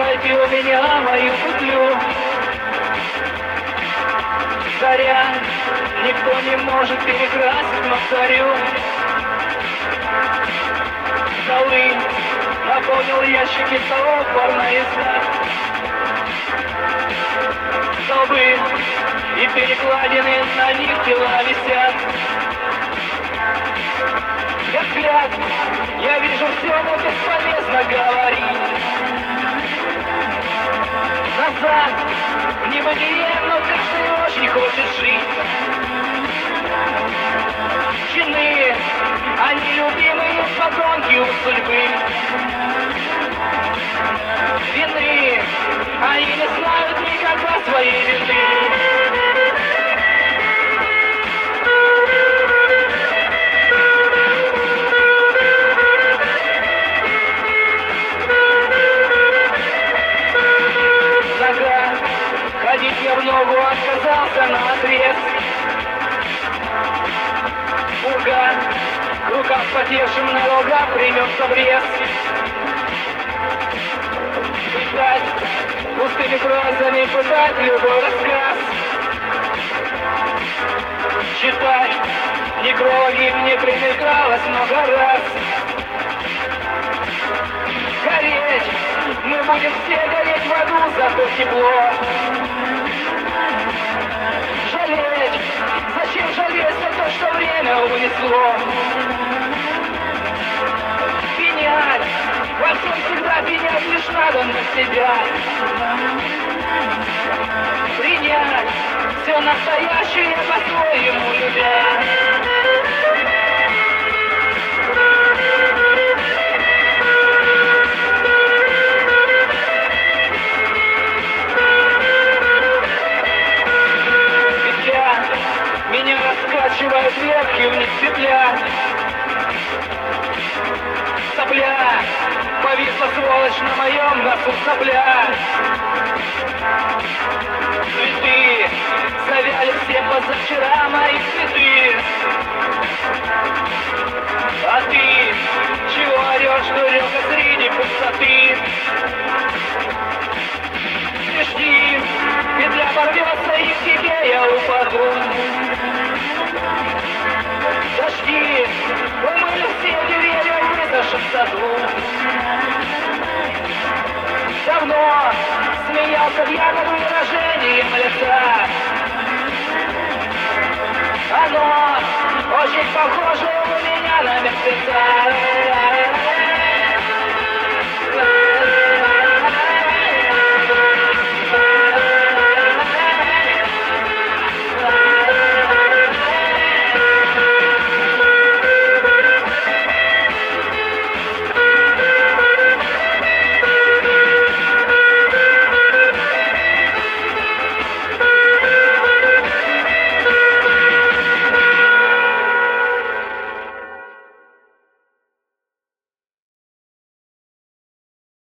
забирайте у меня мою петлю. Заря, никто не может перекрасить Москварю. Столы наполнил ящики столов барная изда. Столбы и перекладины, на них тела висят. Как взгляд, я вижу все, но бесполезно говорить. Назад, в небытие, но каждый очень хочет жить. Чины, они любимые подонки у судьбы. Вины, они не знают никогда своей вины. Ходить я в ногу отказался наотрез. Пурга, к рукам вспотевшим на рогах примется в рез. Пытать пустыми фразами, пытать любой рассказ. Читать некрологи мне примелькалось много раз. Гореть, мы будем все гореть в аду, зато тепло. Жалеть, зачем жалеть за то, что время унесло? Пенять, во всем всегда пенять, лишь надо на себя. Принять все настоящее по-своему любя. Меня раскачивает вверх и вниз петля. Сопля, повисла сволочь на моем носу сопля. Цветы, завяли все позавчера мои цветы. А ты чего орешь, дурёка, среди пустоты? Жди, петля порвется и к тебе я упаду. Дожди умыли все деревья в высохшем саду. Давно смеялся я над выражением лица. Оно очень похоже у меня на мертвеца.